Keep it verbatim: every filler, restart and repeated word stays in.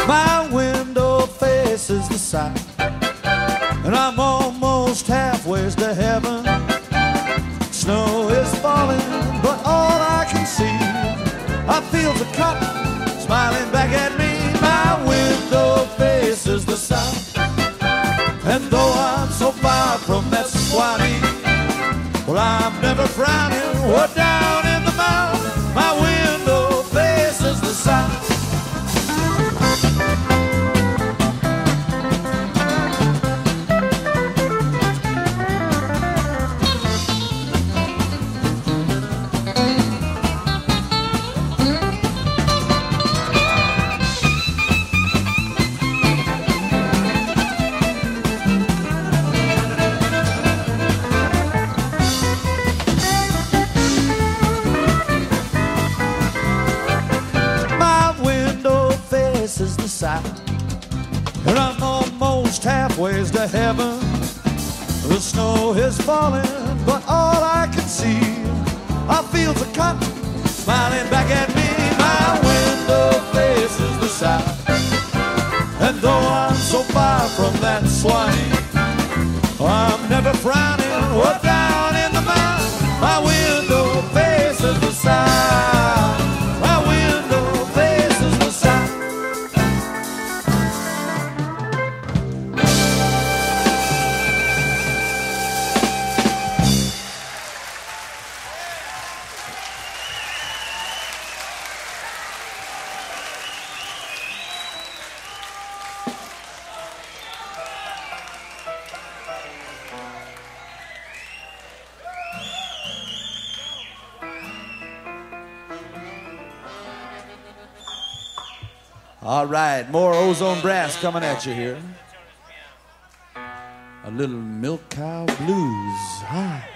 My window faces the south, and I'm almost halfway to heaven. Snow is falling, but all I can see are fields of cotton smiling back at me. My window faces the south, and though I'm so far from that Swanee, well, I'm never frowning. We're down in the mountains. My window faces the south. Is the south, and I'm almost halfway to heaven. The snow is falling, but all I can see are fields of cotton smiling back at me. My window faces the south, and though I'm so far from that Swanee, I'm never frowning. We're down in the mountains. My window faces the south. My window faces the south. All right, more Ozone Brass coming at you here. A little Milk Cow Blues. Hi.